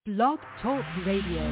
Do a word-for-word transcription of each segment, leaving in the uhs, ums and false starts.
Blog Talk Radio.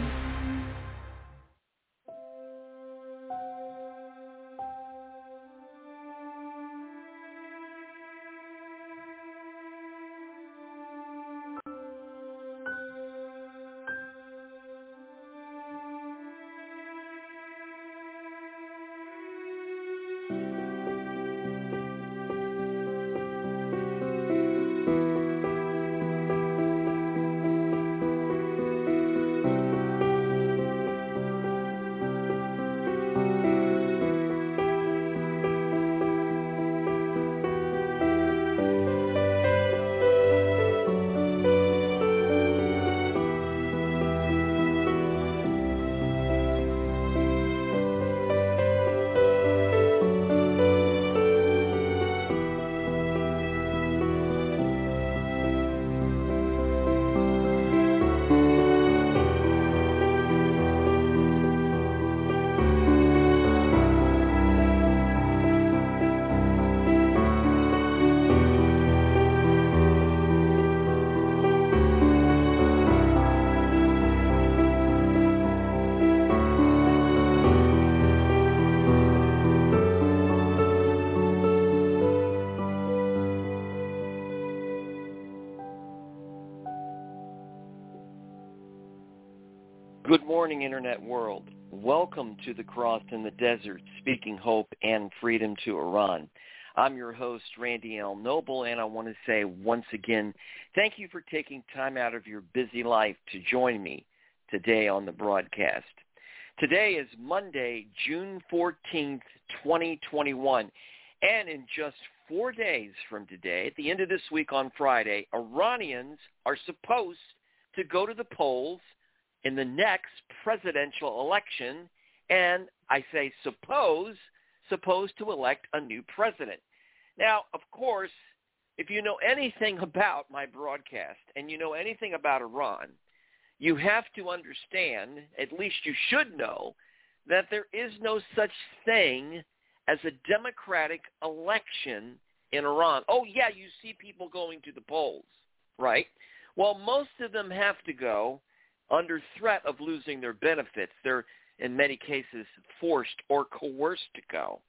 Good morning, Internet world. Welcome to The Cross in the Desert, speaking hope and freedom to Iran. I'm your host, Randy L. Noble, and I want to say once again, thank you for taking time out of your busy life to join me today on the broadcast. Today is Monday, June fourteenth, twenty twenty-one, and in just four days from today, at the end of this week on Friday, Iranians are supposed to go to the polls in the next presidential election, and I say suppose, supposed to elect a new president. Now, of course, if you know anything about my broadcast and you know anything about Iran, you have to understand, at least you should know, that there is no such thing as a democratic election in Iran. Oh, yeah, you see people going to the polls, right? Well, most of them have to go under threat of losing their benefits. They're, in many cases, forced or coerced to go.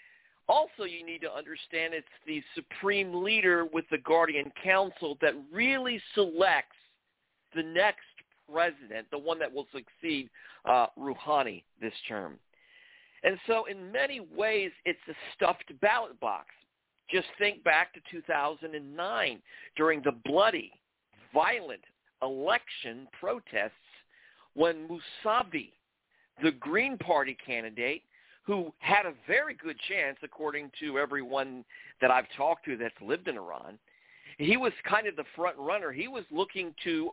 Also, you need to understand it's the supreme leader with the Guardian Council that really selects the next president, the one that will succeed uh, Rouhani this term. And so in many ways, it's a stuffed ballot box. Just think back to two thousand nine during the bloody, violent election protests when Mousavi, the Green Party candidate, who had a very good chance, according to everyone that I've talked to that's lived in Iran, he was kind of the front runner. He was looking to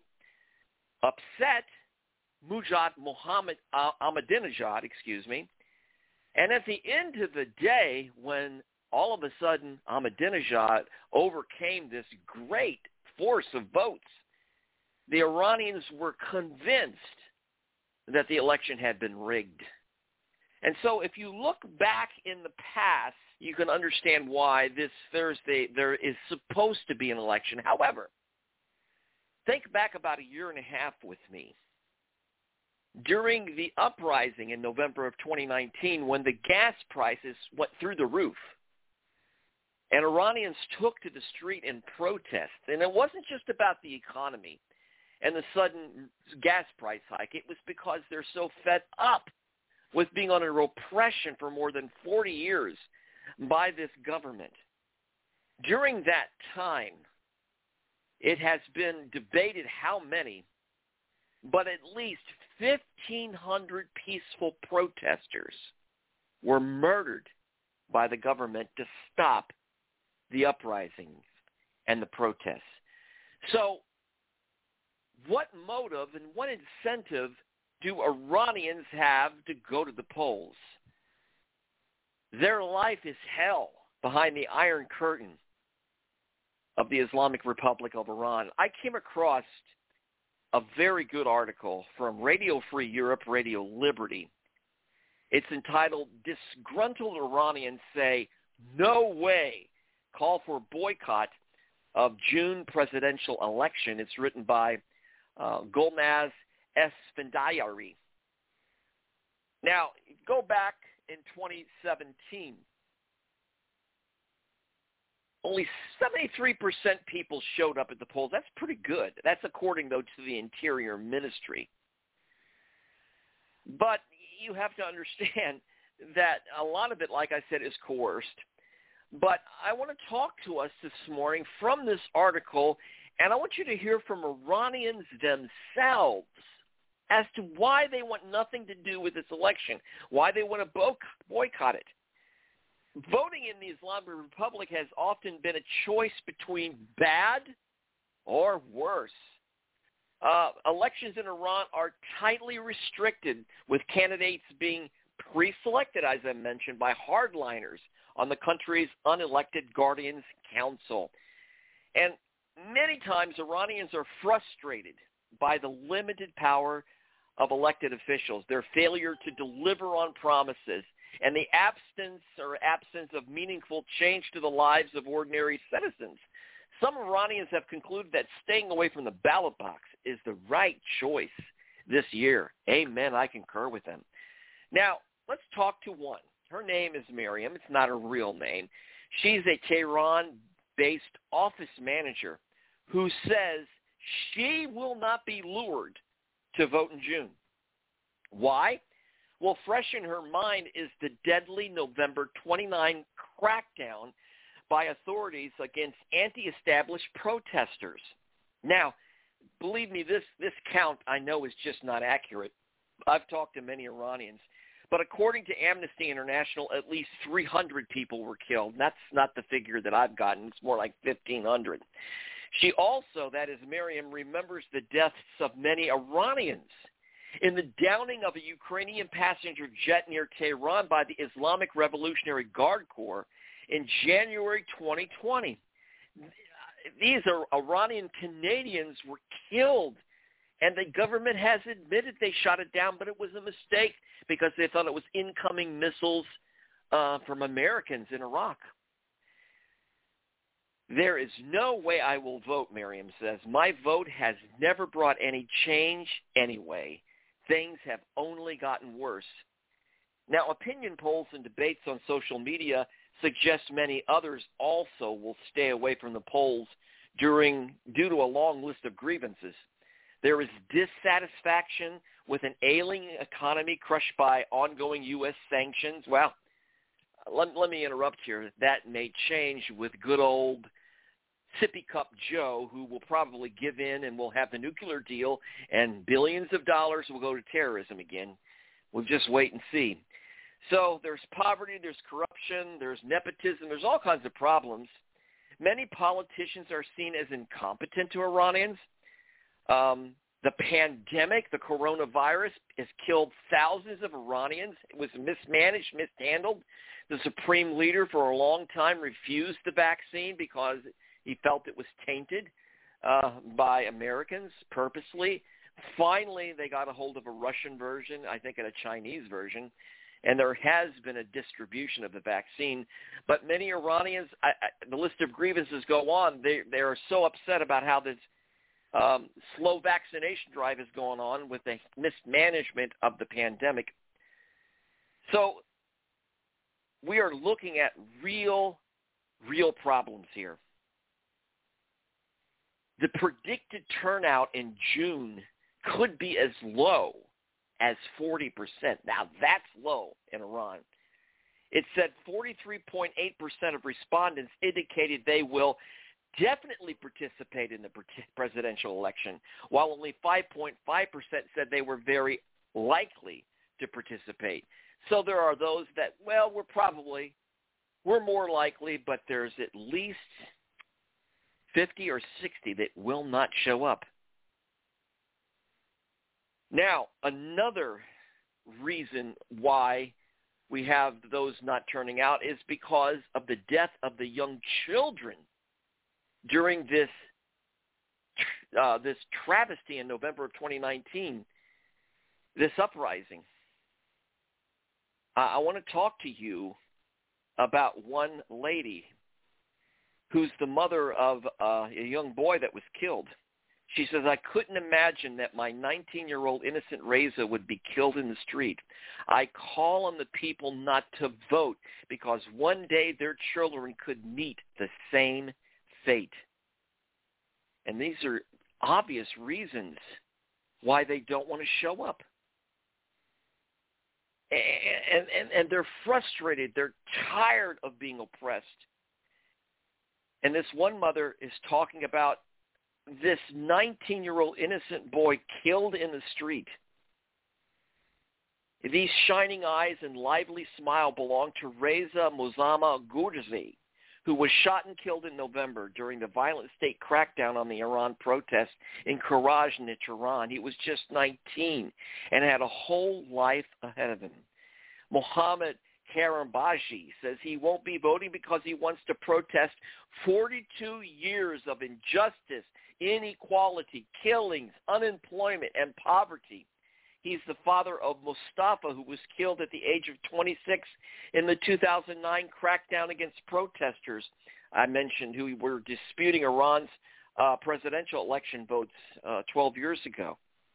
upset Mujahid Mohammed uh, Ahmadinejad, excuse me. And at the end of the day, when all of a sudden Ahmadinejad overcame this great force of votes, the Iranians were convinced that the election had been rigged. And so if you look back in the past, you can understand why this Thursday there is supposed to be an election. However, think back about a year and a half with me. During the uprising in November of twenty nineteen, when the gas prices went through the roof, and Iranians took to the street in protest, and it wasn't just about the economy and the sudden gas price hike. It was because they're so fed up with being under oppression for more than forty years by this government. During that time, it has been debated how many, but at least fifteen hundred peaceful protesters were murdered by the government to stop the uprisings and the protests. So what motive and what incentive do Iranians have to go to the polls? Their life is hell behind the Iron Curtain of the Islamic Republic of Iran. I came across a very good article from Radio Free Europe, Radio Liberty. It's entitled, Disgruntled Iranians Say, No Way, Call for Boycott of June Presidential Election. It's written by uh, Golnaz Esfandiari. Now, go back in twenty seventeen. Only seventy-three percent people showed up at the polls. That's pretty good. That's according, though, to the Interior Ministry. But you have to understand that a lot of it, like I said, is coerced. But I want to talk to us this morning from this article, and I want you to hear from Iranians themselves as to why they want nothing to do with this election, why they want to boycott it. Voting in the Islamic Republic has often been a choice between bad or worse. Uh, elections in Iran are tightly restricted, with candidates being pre-selected, as I mentioned, by hardliners on the country's unelected Guardians Council. And many times Iranians are frustrated by the limited power of elected officials, their failure to deliver on promises, and the absence or absence of meaningful change to the lives of ordinary citizens. Some Iranians have concluded that staying away from the ballot box is the right choice this year. Amen. I concur with them. Now, let's talk to one. Her name is Miriam. It's not her real name. She's a Tehran-based office manager who says she will not be lured to vote in June. Why? Well, fresh in her mind is the deadly November twenty-ninth crackdown by authorities against anti-established protesters. Now, believe me, this, this count I know is just not accurate. I've talked to many Iranians. But according to Amnesty International, at least three hundred people were killed. That's not the figure that I've gotten. It's more like fifteen hundred. She also, that is Miriam, remembers the deaths of many Iranians in the downing of a Ukrainian passenger jet near Tehran by the Islamic Revolutionary Guard Corps in January twenty twenty. These are Iranian Canadians were killed, and the government has admitted they shot it down, but it was a mistake because they thought it was incoming missiles uh, from Americans in Iraq. There is no way I will vote, Miriam says. My vote has never brought any change anyway. Things have only gotten worse. Now, opinion polls and debates on social media suggest many others also will stay away from the polls during due to a long list of grievances. There is dissatisfaction with an ailing economy crushed by ongoing U S sanctions. Well, let, let me interrupt here. That may change with good old Sippy Cup Joe, who will probably give in and will have the nuclear deal, and billions of dollars will go to terrorism again. We'll just wait and see. So there's poverty, there's corruption, there's nepotism, there's all kinds of problems. Many politicians are seen as incompetent to Iranians. Um, the pandemic, the coronavirus, has killed thousands of Iranians. It was mismanaged, mishandled. The supreme leader for a long time refused the vaccine because he felt it was tainted uh, by Americans purposely. Finally, they got a hold of a Russian version, I think, and a Chinese version, and there has been a distribution of the vaccine. But many Iranians, I, I, the list of grievances go on. They, they are so upset about how this um, slow vaccination drive is going on with the mismanagement of the pandemic. So we are looking at real, real problems here. The predicted turnout in June could be as low as forty percent. Now, that's low in Iran. It said forty-three point eight percent of respondents indicated they will definitely participate in the presidential election, while only five point five percent said they were very likely to participate. So there are those that, well, we're probably, we're more likely, but there's at least fifty or sixty that will not show up. Now, another reason why we have those not turning out is because of the death of the young children during this uh, this travesty in November of twenty nineteen, this uprising. Uh, I want to talk to you about one lady who's the mother of uh, a young boy that was killed. She says, I couldn't imagine that my nineteen-year-old innocent Reza would be killed in the street. I call on the people not to vote because one day their children could meet the same fate. And these are obvious reasons why they don't want to show up. And, and, and they're frustrated. They're tired of being oppressed. And this one mother is talking about this nineteen-year-old innocent boy killed in the street. These shining eyes and lively smile belong to Reza Mozama Gurzi, who was shot and killed in November during the violent state crackdown on the Iran protests in Karaj near Tehran. He was just nineteen and had a whole life ahead of him. Mohammed Karambaji says he won't be voting because he wants to protest forty-two years of injustice, inequality, killings, unemployment, and poverty. He's the father of Mustafa, who was killed at the age of twenty-six in the two thousand nine crackdown against protesters I mentioned, who were disputing Iran's uh, presidential election votes uh, twelve years ago.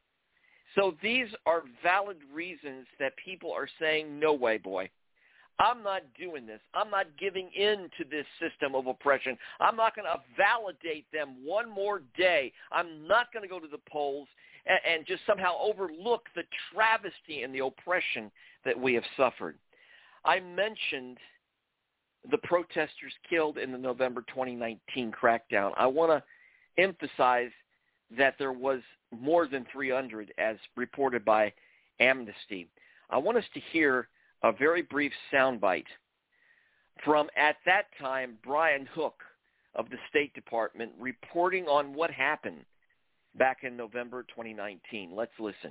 So these are valid reasons that people are saying, no way, boy. I'm not doing this. I'm not giving in to this system of oppression. I'm not going to validate them one more day. I'm not going to go to the polls and, and just somehow overlook the travesty and the oppression that we have suffered. I mentioned the protesters killed in the November twenty nineteen crackdown. I want to emphasize that there was more than three hundred, as reported by Amnesty. I want us to hear a very brief soundbite from, at that time, Brian Hook of the State Department reporting on what happened back in November twenty nineteen. Let's listen.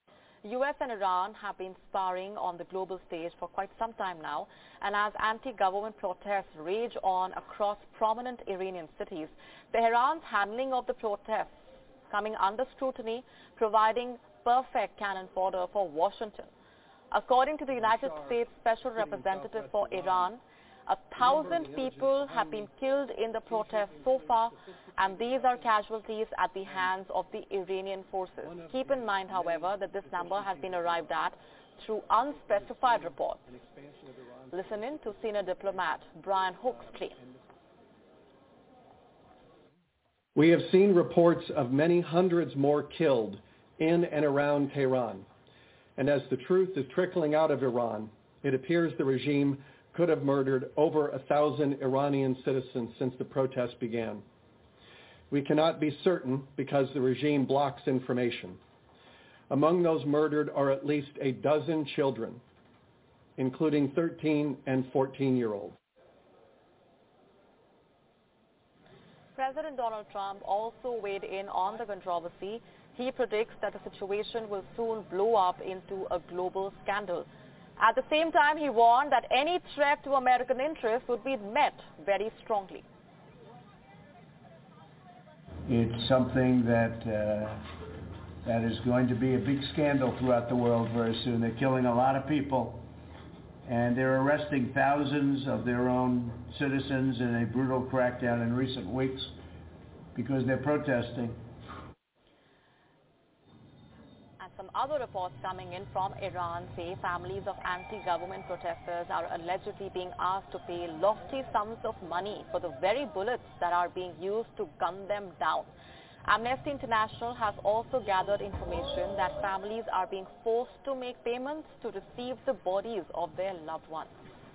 U S and Iran have been sparring on the global stage for quite some time now, and as anti-government protests rage on across prominent Iranian cities, Tehran's handling of the protests coming under scrutiny, providing perfect cannon fodder for Washington. According to the United States Special Representative for Iran, a thousand people have been killed in the protests so far, and these are casualties at the hands of the Iranian forces. Keep in mind, however, that this number has been arrived at through unspecified reports. Listen in to senior diplomat Brian Hook's claim. We have seen reports of many hundreds more killed in and around Tehran. And as the truth is trickling out of Iran, it appears the regime could have murdered over a thousand Iranian citizens since the protests began. We cannot be certain because the regime blocks information. Among those murdered are at least a dozen children, including thirteen and fourteen-year-olds. President Donald Trump also weighed in on the controversy. He predicts that the situation will soon blow up into a global scandal. At the same time, he warned that any threat to American interests would be met very strongly. It's something that uh, that is going to be a big scandal throughout the world very soon. They're killing a lot of people, and they're arresting thousands of their own citizens in a brutal crackdown in recent weeks because they're protesting. Some other reports coming in from Iran say families of anti-government protesters are allegedly being asked to pay lofty sums of money for the very bullets that are being used to gun them down. Amnesty International has also gathered information that families are being forced to make payments to receive the bodies of their loved ones.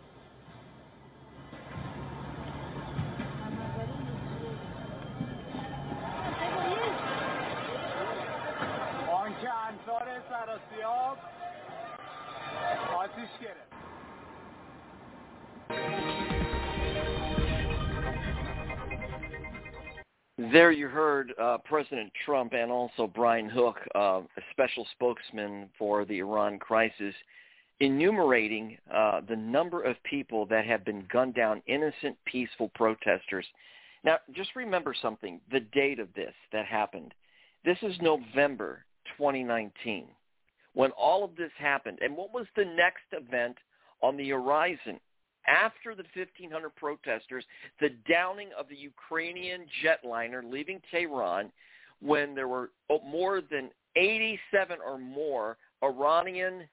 There you heard uh, President Trump and also Brian Hook, uh, a special spokesman for the Iran crisis, enumerating uh, the number of people that have been gunned down, innocent, peaceful protesters. Now, just remember something, the date of this that happened. This is November twenty nineteen, when all of this happened. And what was the next event on the horizon? After the fifteen hundred protesters, the downing of the Ukrainian jetliner leaving Tehran when there were more than eighty-seven or more Iranian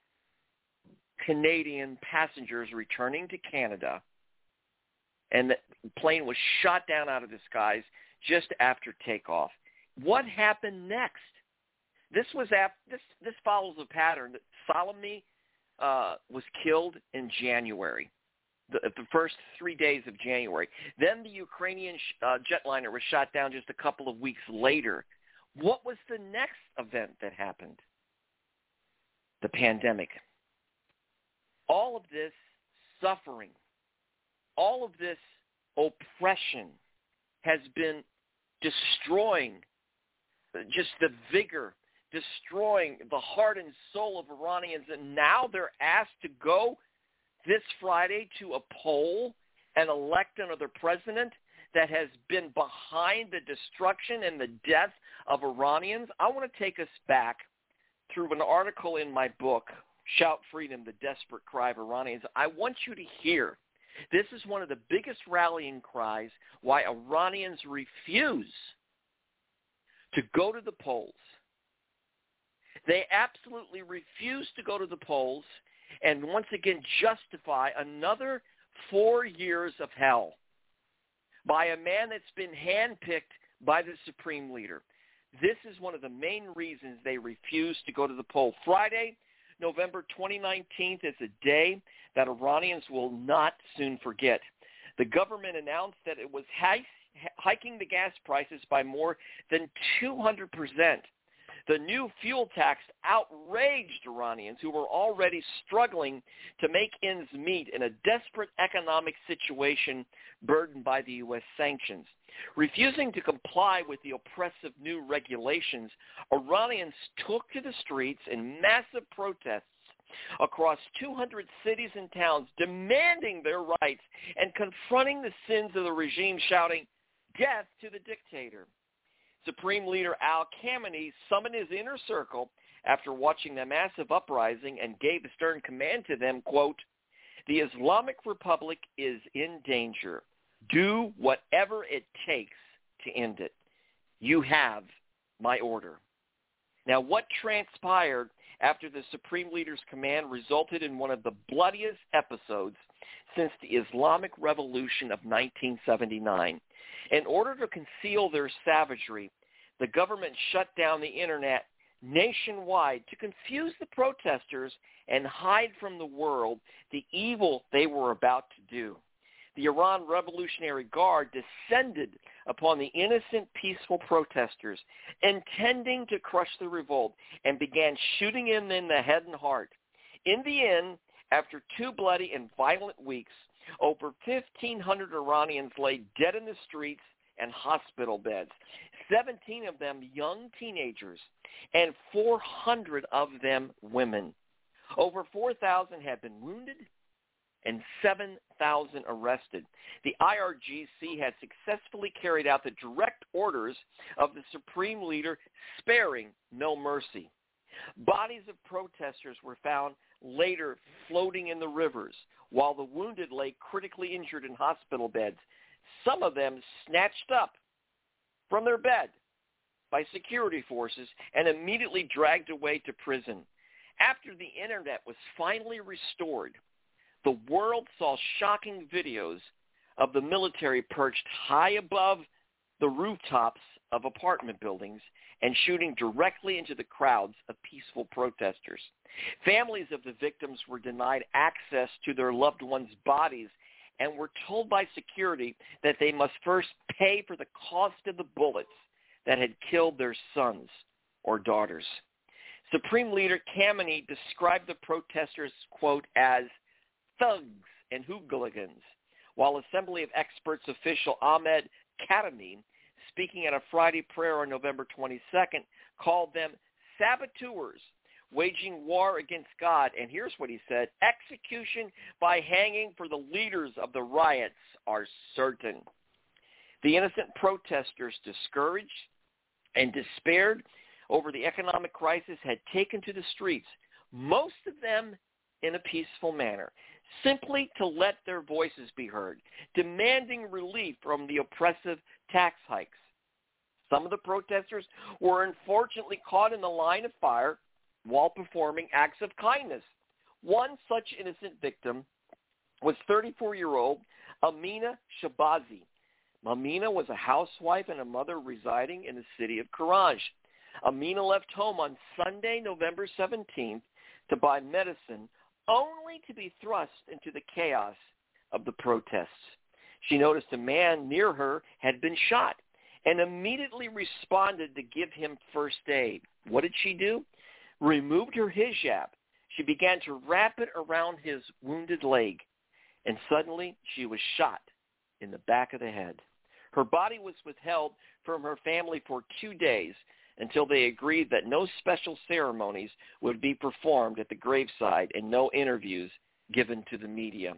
Canadian passengers returning to Canada, and the plane was shot down out of the skies just after takeoff. What happened next? This was after, this this follows a pattern that Salami uh, was killed in January, the, the first three days of January. Then the Ukrainian sh- uh, jetliner was shot down just a couple of weeks later. What was the next event that happened? The pandemic. All of this suffering, all of this oppression has been destroying just the vigor, destroying the heart and soul of Iranians. And now they're asked to go this Friday to a poll and elect another president that has been behind the destruction and the death of Iranians. I want to take us back through an article in my book, Shout Freedom, The Desperate Cry of Iranians. I want you to hear. This is one of the biggest rallying cries why Iranians refuse to go to the polls. They absolutely refuse to go to the polls and once again justify another four years of hell by a man that's been handpicked by the supreme leader. This is one of the main reasons they refuse to go to the poll. Friday, November twenty nineteenth, is a day that Iranians will not soon forget. The government announced that it was hiking the gas prices by more than two hundred percent. The new fuel tax outraged Iranians who were already struggling to make ends meet in a desperate economic situation burdened by the U S sanctions. Refusing to comply with the oppressive new regulations, Iranians took to the streets in massive protests across two hundred cities and towns, demanding their rights and confronting the sins of the regime, shouting, "Death to the dictator." Supreme Leader Al Khamenei summoned his inner circle after watching the massive uprising and gave a stern command to them, quote, "The Islamic Republic is in danger. Do whatever it takes to end it. You have my order." Now, what transpired after the Supreme Leader's command resulted in one of the bloodiest episodes since the Islamic Revolution of nineteen seventy-nine. In order to conceal their savagery, the government shut down the internet nationwide to confuse the protesters and hide from the world the evil they were about to do. The Iran Revolutionary Guard descended upon the innocent, peaceful protesters, intending to crush the revolt, and began shooting them in the head and heart. In the end, after two bloody and violent weeks, over fifteen hundred Iranians lay dead in the streets and hospital beds, seventeen of them young teenagers, and four hundred of them women. Over four thousand have been wounded and seven thousand arrested. The I R G C has successfully carried out the direct orders of the Supreme Leader, sparing no mercy. Bodies of protesters were found later floating in the rivers, while the wounded lay critically injured in hospital beds, some of them snatched up from their bed by security forces and immediately dragged away to prison. After the internet was finally restored, the world saw shocking videos of the military perched high above the rooftops of apartment buildings and shooting directly into the crowds of peaceful protesters. Families of the victims were denied access to their loved ones' bodies and were told by security that they must first pay for the cost of the bullets that had killed their sons or daughters. Supreme Leader Khamenei described the protesters, quote, as thugs and hooligans, while Assembly of Experts official Ahmed Khatami, speaking at a Friday prayer on November twenty-second, called them saboteurs, waging war against God. And here's what he said: execution by hanging for the leaders of the riots are certain. The innocent protesters, discouraged and despaired over the economic crisis, had taken to the streets, most of them in a peaceful manner, simply to let their voices be heard, demanding relief from the oppressive tax hikes. Some of the protesters were unfortunately caught in the line of fire while performing acts of kindness. One such innocent victim was thirty-four-year-old Amina Shabazi. Amina was a housewife and a mother residing in the city of Karaj. Amina left home on Sunday, November seventeenth, to buy medicine, only to be thrust into the chaos of the protests. She noticed a man near her had been shot and immediately responded to give him first aid. What did she do? Removed her hijab. She began to wrap it around his wounded leg, and suddenly she was shot in the back of the head. Her body was withheld from her family for two days until they agreed that no special ceremonies would be performed at the graveside and no interviews given to the media.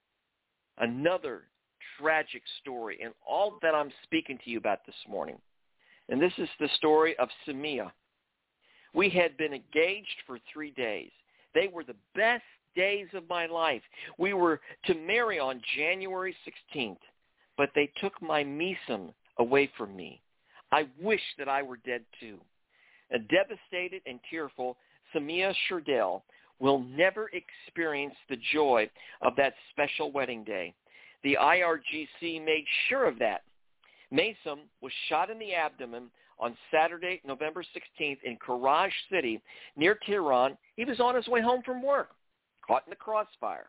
Another tragic story, and all that I'm speaking to you about this morning. And this is the story of Samia. We had been engaged for three days. They were the best days of my life. We were to marry on January sixteenth, but they took my Misam away from me. I wish that I were dead too. A devastated and tearful Samia Sherdel will never experience the joy of that special wedding day. The I R G C made sure of that. Misam was shot in the abdomen on Saturday, November sixteenth in Karaj City near Tehran. He was on his way home from work, caught in the crossfire.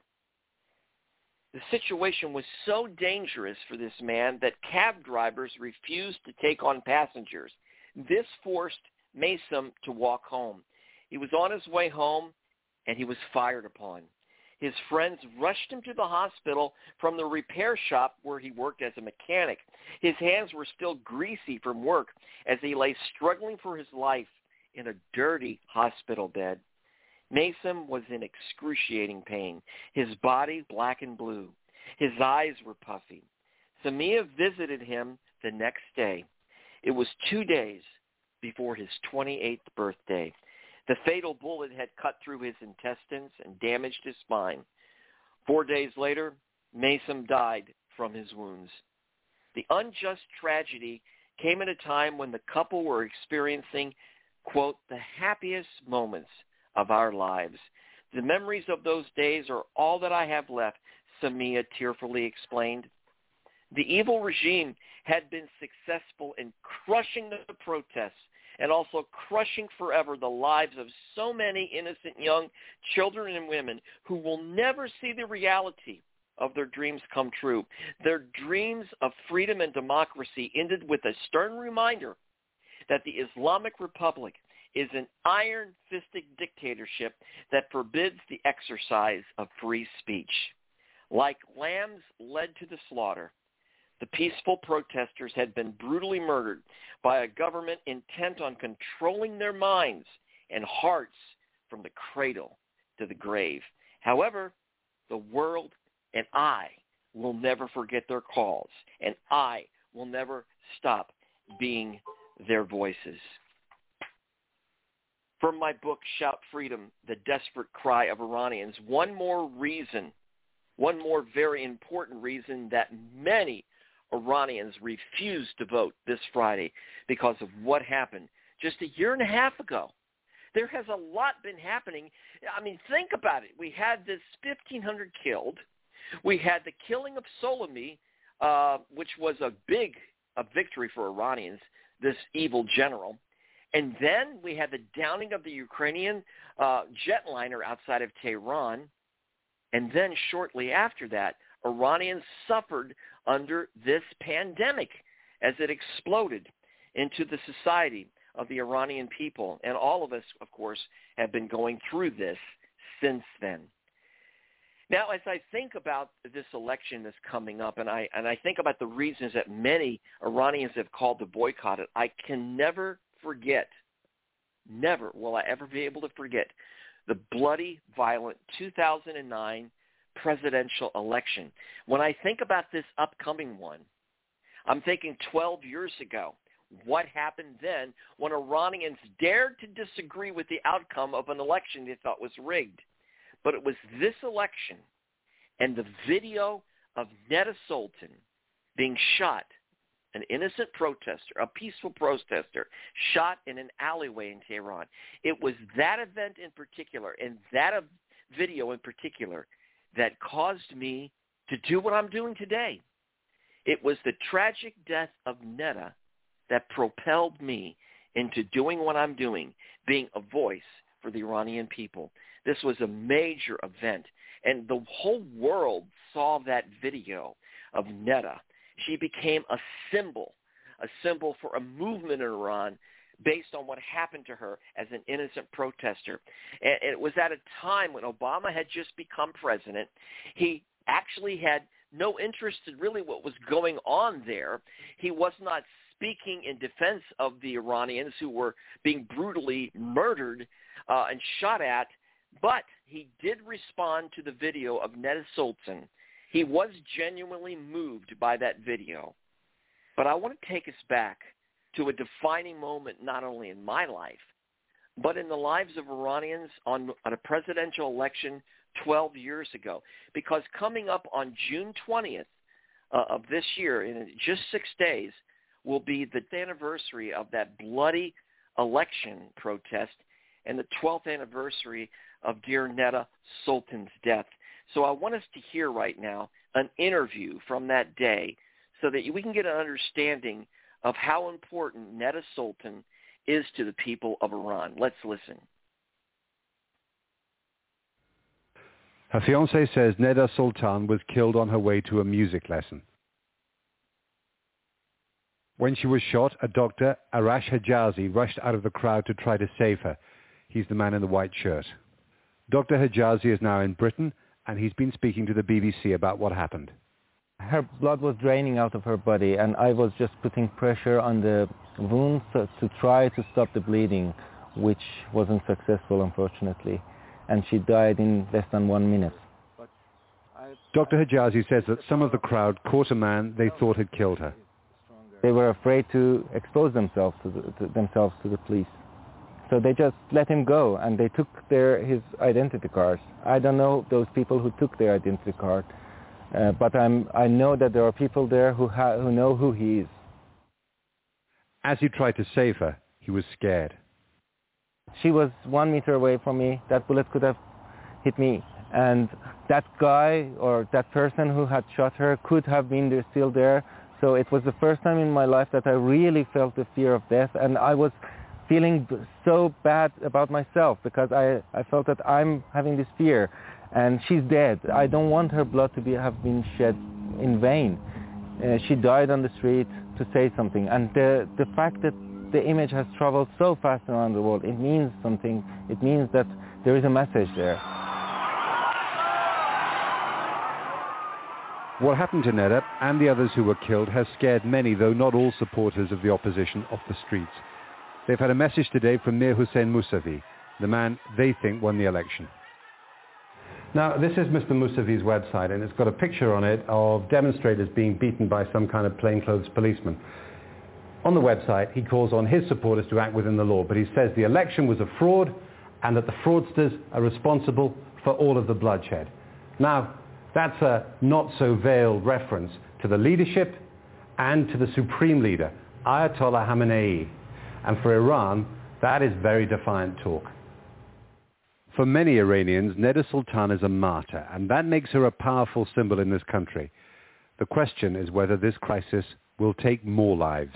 The situation was so dangerous for this man that cab drivers refused to take on passengers. This forced Misam to walk home. He was on his way home, and he was fired upon. His friends rushed him to the hospital from the repair shop where he worked as a mechanic. His hands were still greasy from work as he lay struggling for his life in a dirty hospital bed. Misam was in excruciating pain, his body black and blue. His eyes were puffy. Samia visited him the next day. It was two days before his twenty-eighth birthday. The fatal bullet had cut through his intestines and damaged his spine. Four days later, Misam died from his wounds. The unjust tragedy came at a time when the couple were experiencing, quote, the happiest moments of our lives. The memories of those days are all that I have left, Samia tearfully explained. The evil regime had been successful in crushing the protests and also crushing forever the lives of so many innocent young children and women who will never see the reality of their dreams come true. Their dreams of freedom and democracy ended with a stern reminder that the Islamic Republic is an iron-fisted dictatorship that forbids the exercise of free speech. Like lambs led to the slaughter, the peaceful protesters had been brutally murdered by a government intent on controlling their minds and hearts from the cradle to the grave. However, the world and I will never forget their calls, and I will never stop being their voices. From my book, Shout Freedom, The Desperate Cry of Iranians, one more reason, one more very important reason that many Iranians refused to vote this Friday because of what happened just a year and a half ago. There has a lot been happening. I mean, think about it. We had this fifteen hundred killed. We had the killing of Soleimani, uh, which was a big a victory for Iranians, this evil general. And then we had the downing of the Ukrainian uh, jetliner outside of Tehran. And then shortly after that, Iranians suffered under this pandemic as it exploded into the society of the Iranian people. And all of us, of course, have been going through this since then. Now, as I think about this election that's coming up, and I and I think about the reasons that many Iranians have called to boycott it, I can never forget, never will I ever be able to forget the bloody, violent two thousand nine presidential election. When I think about this upcoming one, I'm thinking twelve years ago. What happened then when Iranians dared to disagree with the outcome of an election they thought was rigged? But it was this election and the video of Neda Sultan being shot an innocent protester, a peaceful protester, shot in an alleyway in Tehran. It was that event in particular and that video in particular that caused me to do what I'm doing today. It was the tragic death of Neda that propelled me into doing what I'm doing, being a voice for the Iranian people. This was a major event, and the whole world saw that video of Neda. She became a symbol, a symbol for a movement in Iran based on what happened to her as an innocent protester. And it was at a time when Obama had just become president. He actually had no interest in really what was going on there. He was not speaking in defense of the Iranians who were being brutally murdered uh, and shot at, but he did respond to the video of Neda Sultan. He was genuinely moved by that video. But I want to take us back to a defining moment not only in my life, but in the lives of Iranians on, on a presidential election twelve years ago. Because coming up on June twentieth uh, of this year, in just six days, will be the anniversary of that bloody election protest and the twelfth anniversary of dear Neda Sultan's death. So I want us to hear right now an interview from that day so that we can get an understanding of how important Neda Sultan is to the people of Iran. Let's listen. Her fiancé says Neda Sultan was killed on her way to a music lesson. When she was shot, a doctor, Arash Hijazi, rushed out of the crowd to try to save her. He's the man in the white shirt. Doctor Hijazi is now in Britain, and he's been speaking to the B B C about what happened. Her blood was draining out of her body, and I was just putting pressure on the wounds to try to stop the bleeding, which wasn't successful, unfortunately. And she died in less than one minute. Doctor Hijazi says that some of the crowd caught a man they thought had killed her. They were afraid to expose themselves to, the, to themselves to the police. So they just let him go, and they took their, his identity card. I don't know those people who took their identity card, uh, but I'm, I know that there are people there who, ha- who know who he is. As he tried to save her, he was scared. She was one meter away from me. That bullet could have hit me. And that guy or that person who had shot her could have been there, still there. So it was the first time in my life that I really felt the fear of death. And I was feeling so bad about myself because I, I felt that I'm having this fear. And she's dead. I don't want her blood to be, have been shed in vain. Uh, she died on the street to say something. And the, the fact that the image has traveled so fast around the world, it means something. It means that there is a message there. What happened to Neda and the others who were killed has scared many, though not all, supporters of the opposition off the streets. They've had a message today from Mir Hossein Mousavi, the man they think won the election. Now, this is Mister Mousavi's website, and it's got a picture on it of demonstrators being beaten by some kind of plainclothes policeman. On the website, he calls on his supporters to act within the law, but he says the election was a fraud and that the fraudsters are responsible for all of the bloodshed. Now, that's a not-so-veiled reference to the leadership and to the supreme leader, Ayatollah Khamenei. And for Iran, that is very defiant talk. For many Iranians, Neda Sultan is a martyr, and that makes her a powerful symbol in this country. The question is whether this crisis will take more lives.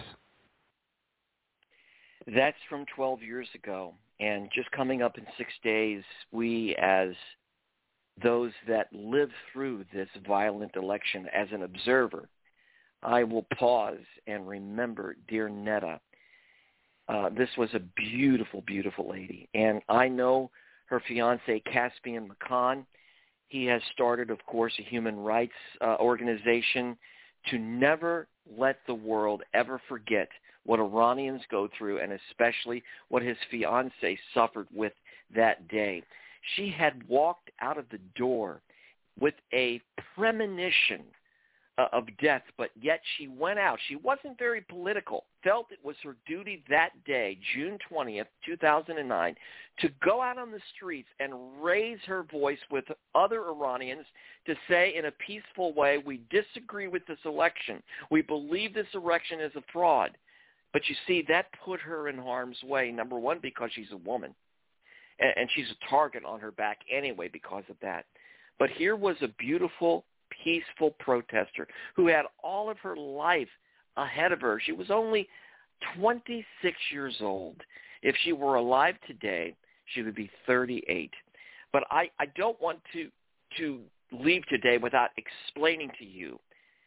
That's from twelve years ago, and just coming up in six days, we as those that lived through this violent election as an observer, I will pause and remember dear Neda. Uh, this was a beautiful, beautiful lady, and I know her fiancé, Caspian Makan. He has started, of course, a human rights uh, organization to never let the world ever forget what Iranians go through, and especially what his fiancé suffered with that day. She had walked out of the door with a premonition uh, of death, but yet she went out. She wasn't very political, felt it was her duty that day, June twentieth, two thousand nine, to go out on the streets and raise her voice with other Iranians to say in a peaceful way, we disagree with this election. We believe this election is a fraud. But you see, that put her in harm's way, number one, because she's a woman. And, and she's a target on her back anyway because of that. But here was a beautiful, peaceful protester who had all of her life ahead of her. She was only twenty-six years old. If she were alive today, she would be thirty-eight. But I, I don't want to, to leave today without explaining to you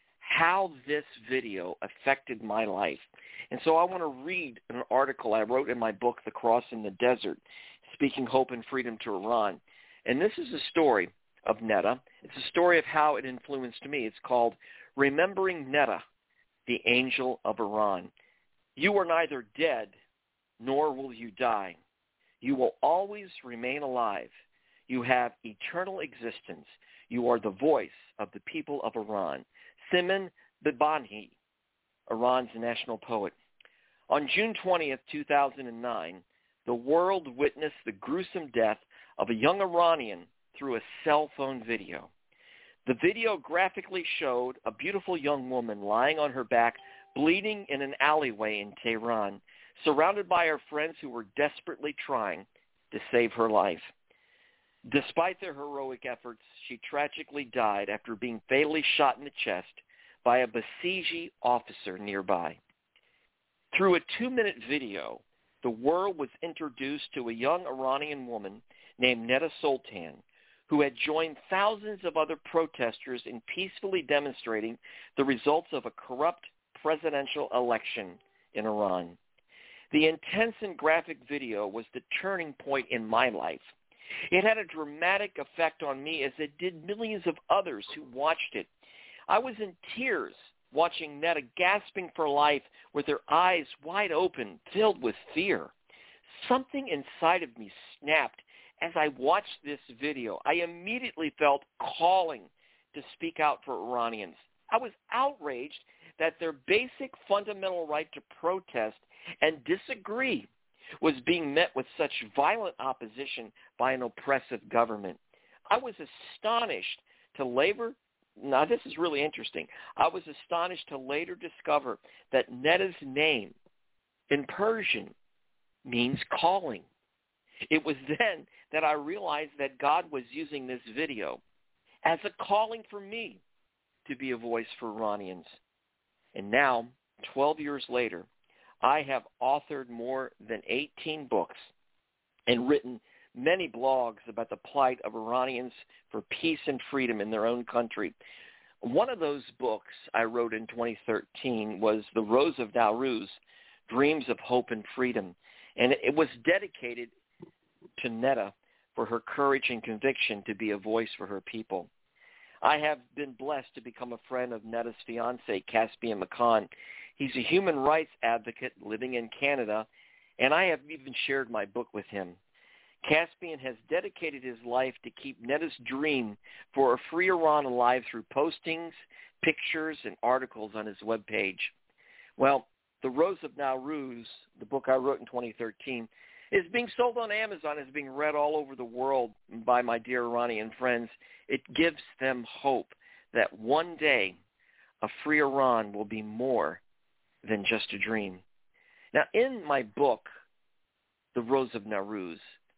how this video affected my life. And so I want to read an article I wrote in my book, The Cross in the Desert, Speaking Hope and Freedom to Iran. And this is a story of Netta. It's a story of how it influenced me. It's called Remembering Netta, the Angel of Iran. You are neither dead, nor will you die. You will always remain alive. You have eternal existence. You are the voice of the people of Iran. Simin Bibanhi, Iran's national poet. On June twentieth, two thousand nine, the world witnessed the gruesome death of a young Iranian through a cell phone video. The video graphically showed a beautiful young woman lying on her back, bleeding in an alleyway in Tehran, surrounded by her friends who were desperately trying to save her life. Despite their heroic efforts, she tragically died after being fatally shot in the chest by a Basiji officer nearby. Through a two-minute video, the world was introduced to a young Iranian woman named Netta Soltan, who had joined thousands of other protesters in peacefully demonstrating the results of a corrupt presidential election in Iran. The intense and graphic video was the turning point in my life. It had a dramatic effect on me, as it did millions of others who watched it. I was in tears watching Netta gasping for life with her eyes wide open, filled with fear. Something inside of me snapped as I watched this video. I immediately felt calling to speak out for Iranians. I was outraged that their basic fundamental right to protest and disagree was being met with such violent opposition by an oppressive government. I was astonished to later, now this is really interesting, I was astonished to later discover that Netta's name in Persian means calling. It was then that I realized that God was using this video as a calling for me to be a voice for Iranians. And now, twelve years later, I have authored more than eighteen books and written many blogs about the plight of Iranians for peace and freedom in their own country. One of those books I wrote in twenty thirteen was The Rose of Nowruz, Dreams of Hope and Freedom, and it was dedicated to Netta for her courage and conviction to be a voice for her people. I have been blessed to become a friend of Netta's fiancé, Caspian Makan. He's a human rights advocate living in Canada, and I have even shared my book with him. Caspian has dedicated his life to keep Netta's dream for a free Iran alive through postings, pictures, and articles on his webpage. Well, The Rose of Nowruz, the book I wrote in twenty thirteen, is being sold on Amazon, is being read all over the world by my dear Iranian friends. It gives them hope that one day a free Iran will be more than just a dream. Now, in my book, The Rose of Nowruz,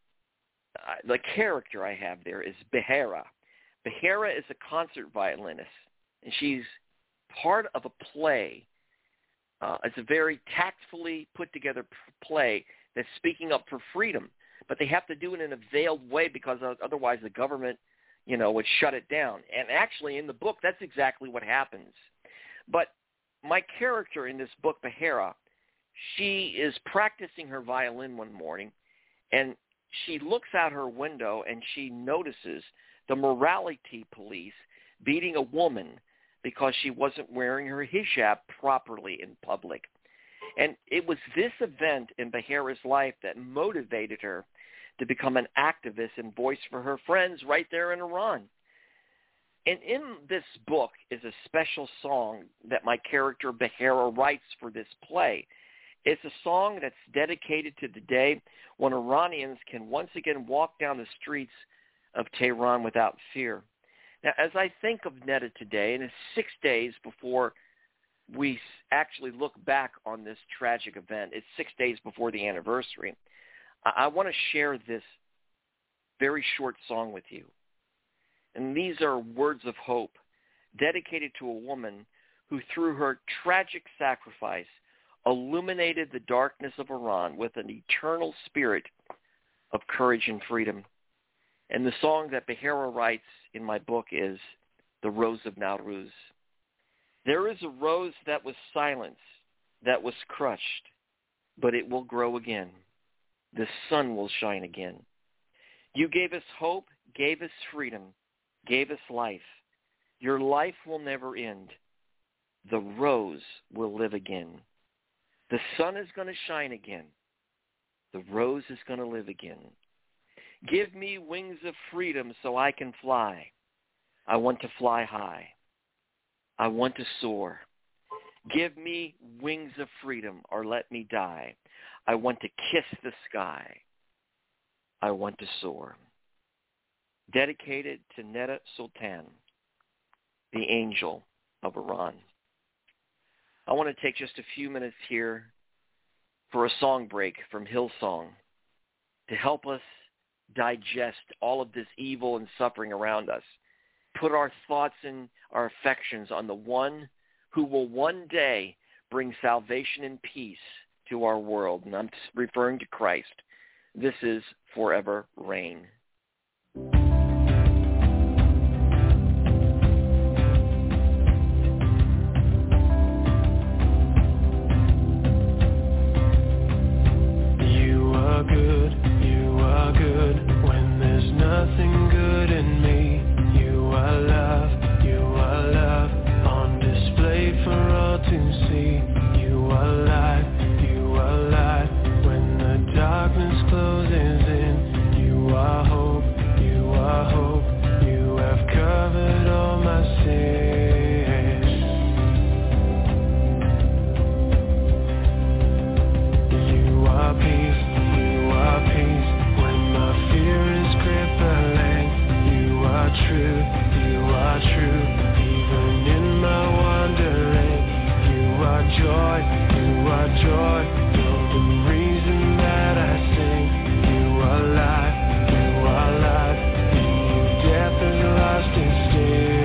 uh, the character I have there is Behera. Behera is a concert violinist, and she's part of a play. Uh, it's a very tactfully put-together p- play that's speaking up for freedom, but they have to do it in a veiled way because otherwise the government, you know, would shut it down. And actually, in the book, that's exactly what happens. But my character in this book, Behera, she is practicing her violin one morning, and she looks out her window and she notices the morality police beating a woman because she wasn't wearing her hijab properly in public. And it was this event in Behera's life that motivated her to become an activist and voice for her friends right there in Iran. And in this book is a special song that my character Behera writes for this play. It's a song that's dedicated to the day when Iranians can once again walk down the streets of Tehran without fear. Now, as I think of Netta today, and it's six days before we actually look back on this tragic event, it's six days before the anniversary, I, I want to share this very short song with you. And these are words of hope dedicated to a woman who, through her tragic sacrifice, illuminated the darkness of Iran with an eternal spirit of courage and freedom. And the song that Behera writes in my book is The Rose of Nowruz. There is a rose that was silenced, that was crushed, but it will grow again. The sun will shine again. You gave us hope, gave us freedom, gave us life. Your life will never end. The rose will live again. The sun is going to shine again. The rose is going to live again. Give me wings of freedom so I can fly. I want to fly high. I want to soar. Give me wings of freedom or let me die. I want to kiss the sky. I want to soar. Dedicated to Netta Sultan, the angel of Iran. I want to take just a few minutes here for a song break from Hillsong to help us digest all of this evil and suffering around us. Put our thoughts and our affections on the one who will one day bring salvation and peace to our world. And I'm referring to Christ. This is Forever Reign. You are good, you are good when there's nothing good in me. You are love, you are love on display for all to see. You are light, you are light when the darkness closes in. You are hope, you are hope. You have covered all my sins. You are peace, you are peace when my fear is crippling. You are truth, you are true even in my wandering. You are joy, you are joy, you're the reason that I sing. You are life, you are life, in you death is lost in sting.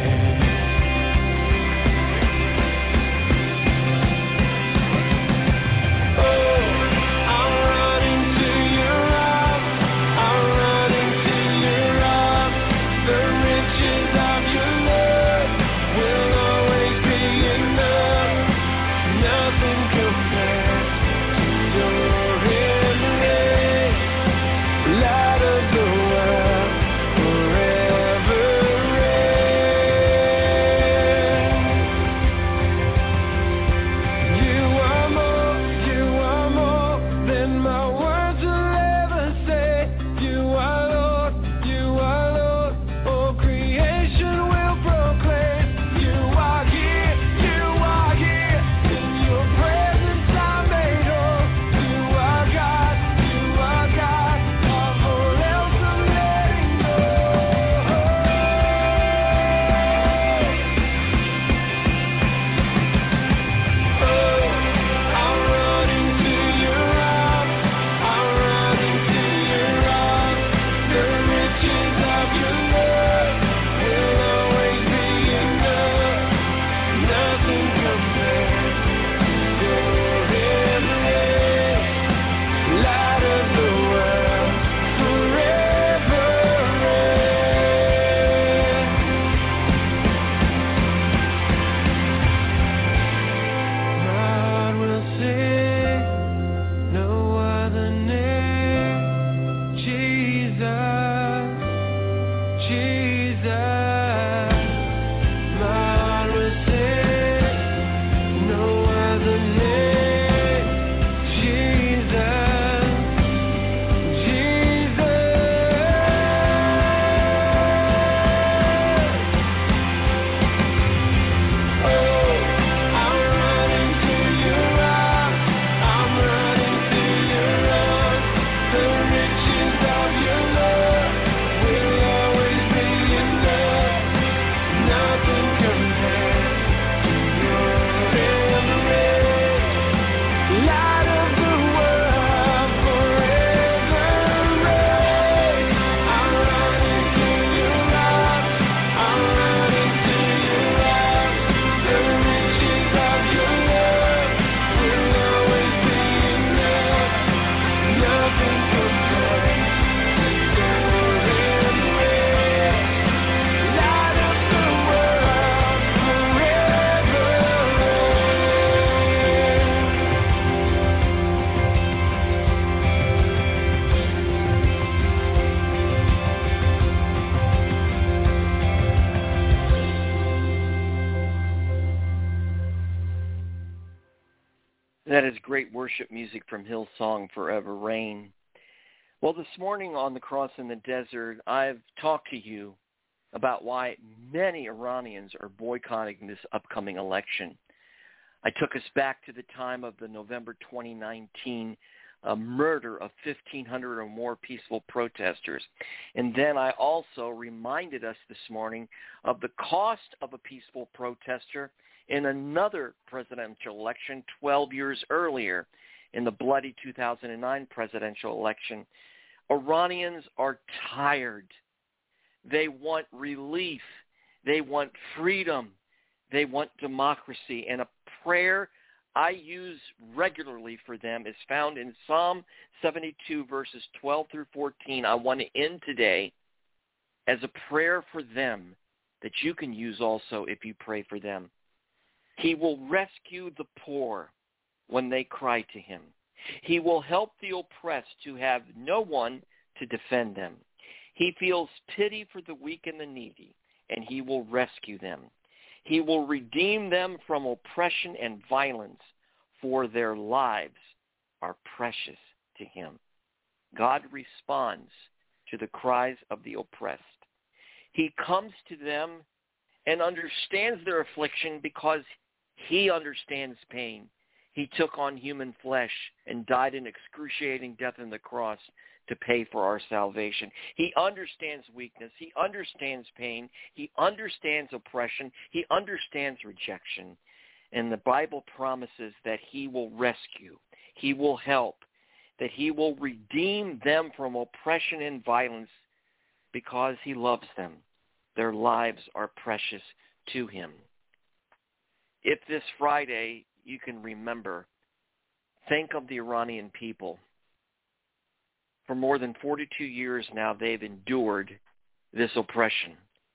Oh, I'm running to your arms, I'm running to your arms. The riches of your love will always be enough. Nothing compares. is great worship music from Hillsong, Forever Rain. Well, this morning on The Cross in the Desert, I've talked to you about why many Iranians are boycotting this upcoming election. I took us back to the time of the November twenty nineteen uh, murder of fifteen hundred or more peaceful protesters. And then I also reminded us this morning of the cost of a peaceful protester in another presidential election twelve years earlier, in the bloody two thousand nine presidential election. Iranians are tired. They want relief. They want freedom. They want democracy. And a prayer I use regularly for them is found in Psalm seventy-two, verses twelve through fourteen. I want to end today as a prayer for them that you can use also if you pray for them. He will rescue the poor when they cry to him. He will help the oppressed who have no one to defend them. He feels pity for the weak and the needy, and he will rescue them. He will redeem them from oppression and violence, for their lives are precious to him. God responds to the cries of the oppressed. He comes to them and understands their affliction because he understands pain. He took on human flesh and died an excruciating death on the cross to pay for our salvation. He understands weakness. He understands pain. He understands oppression. He understands rejection. And the Bible promises that he will rescue. He will help. That he will redeem them from oppression and violence because he loves them. Their lives are precious to him. If this Friday you can remember, think of the Iranian people. For more than forty-two years now, they've endured this oppression.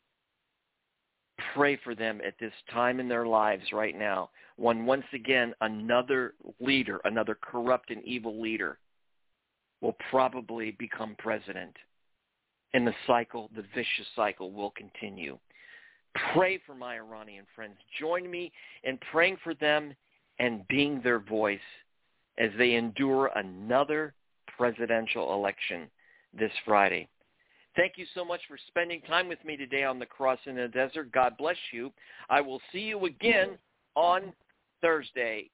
Pray for them at this time in their lives right now, when once again another leader, another corrupt and evil leader, will probably become president. And the cycle, the vicious cycle, will continue. Pray for my Iranian friends. Join me in praying for them and being their voice as they endure another presidential election this Friday. Thank you so much for spending time with me today on The Cross in the Desert. God bless you. I will see you again on Thursday.